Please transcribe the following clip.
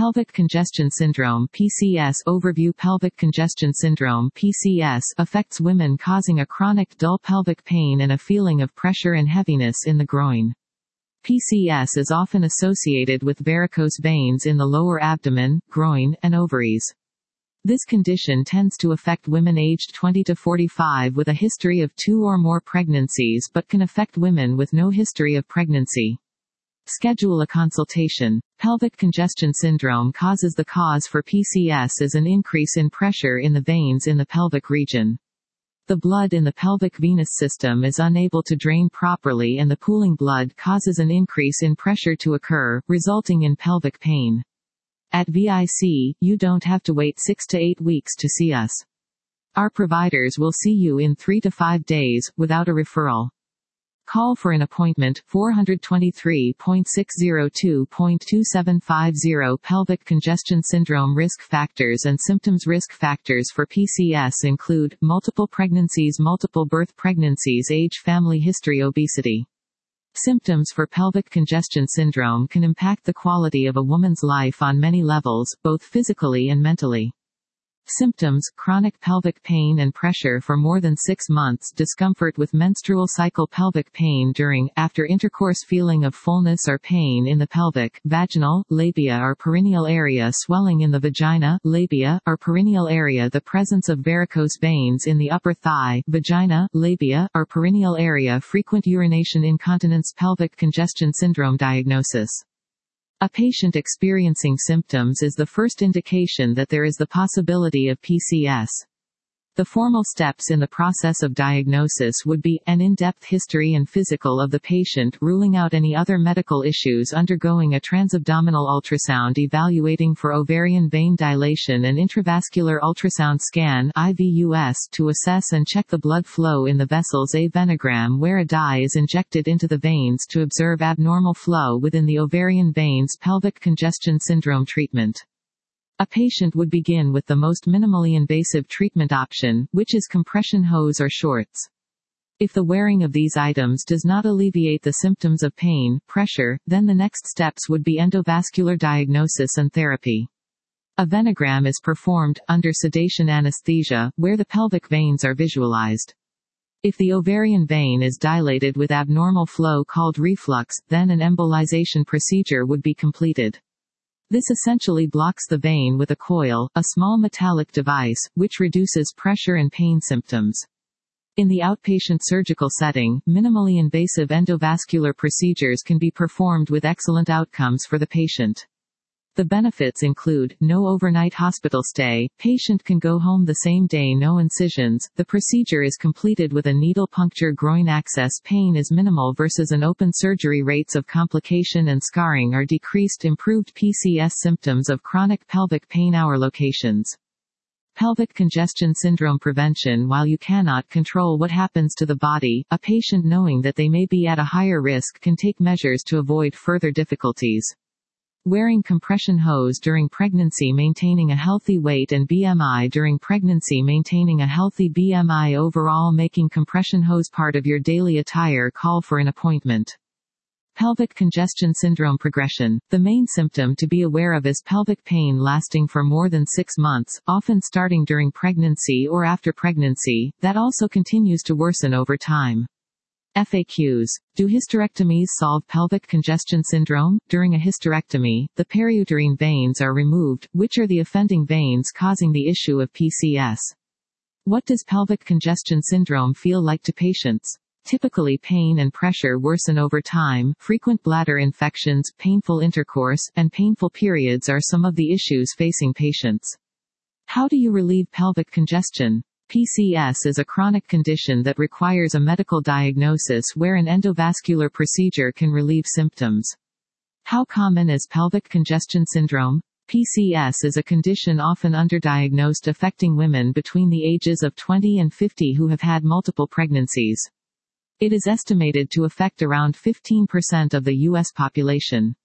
Pelvic congestion syndrome (PCS) overview. Pelvic congestion syndrome (PCS) affects women, causing a chronic dull pelvic pain and a feeling of pressure and heaviness in the groin. PCS is often associated with varicose veins in the lower abdomen, groin, and ovaries. This condition tends to affect women aged 20 to 45 with a history of 2 or more pregnancies, but can affect women with no history of pregnancy. Schedule a consultation. Pelvic congestion syndrome causes. The cause for PCS is an increase in pressure in the veins in the pelvic region. The blood in the pelvic venous system is unable to drain properly, and the pooling blood causes an increase in pressure to occur, resulting in pelvic pain. At VIC, you don't have to wait 6 to 8 weeks to see us. Our providers will see you in 3 to 5 days, without a referral. Call for an appointment. 423.602.2750. Pelvic congestion syndrome risk factors and symptoms. Risk factors for PCS include multiple pregnancies, multiple birth pregnancies, age, family history, obesity. Symptoms for pelvic congestion syndrome can impact the quality of a woman's life on many levels, both physically and mentally. Symptoms: chronic pelvic pain and pressure for more than 6 months, discomfort with menstrual cycle, pelvic pain during, after intercourse, feeling of fullness or pain in the pelvic, vaginal, labia or perineal area, swelling in the vagina, labia, or perineal area, the presence of varicose veins in the upper thigh, vagina, labia, or perineal area, frequent urination, incontinence. Pelvic congestion syndrome diagnosis. A patient experiencing symptoms is the first indication that there is the possibility of PCS. The formal steps in the process of diagnosis would be, an in-depth history and physical of the patient, ruling out any other medical issues, undergoing a transabdominal ultrasound evaluating for ovarian vein dilation, and intravascular ultrasound scan (IVUS) to assess and check the blood flow in the vessels, a venogram where a dye is injected into the veins to observe abnormal flow within the ovarian veins. Pelvic congestion syndrome treatment. A patient would begin with the most minimally invasive treatment option, which is compression hose or shorts. If the wearing of these items does not alleviate the symptoms of pain, pressure, then the next steps would be endovascular diagnosis and therapy. A venogram is performed, under sedation anesthesia, where the pelvic veins are visualized. If the ovarian vein is dilated with abnormal flow called reflux, then an embolization procedure would be completed. This essentially blocks the vein with a coil, a small metallic device, which reduces pressure and pain symptoms. In the outpatient surgical setting, minimally invasive endovascular procedures can be performed with excellent outcomes for the patient. The benefits include no overnight hospital stay, patient can go home the same day, no incisions, the procedure is completed with a needle puncture, groin access, pain is minimal versus an open surgery, rates of complication and scarring are decreased, improved PCS symptoms of chronic pelvic pain. Our locations. Pelvic congestion syndrome prevention. While you cannot control what happens to the body, a patient knowing that they may be at a higher risk can take measures to avoid further difficulties. Wearing compression hose during pregnancy, maintaining a healthy weight and BMI during pregnancy, maintaining a healthy BMI overall, making compression hose part of your daily attire. Call for an appointment. Pelvic congestion syndrome progression. The main symptom to be aware of is pelvic pain lasting for more than 6 months, often starting during pregnancy or after pregnancy, that also continues to worsen over time. FAQs. Do hysterectomies solve pelvic congestion syndrome? During a hysterectomy, the periuterine veins are removed, which are the offending veins causing the issue of PCS. What does pelvic congestion syndrome feel like to patients? Typically, pain and pressure worsen over time. Frequent bladder infections, painful intercourse, and painful periods are some of the issues facing patients. How do you relieve pelvic congestion? PCS is a chronic condition that requires a medical diagnosis where an endovascular procedure can relieve symptoms. How common is pelvic congestion syndrome? PCS is a condition often underdiagnosed, affecting women between the ages of 20 and 50 who have had multiple pregnancies. It is estimated to affect around 15% of the U.S. population.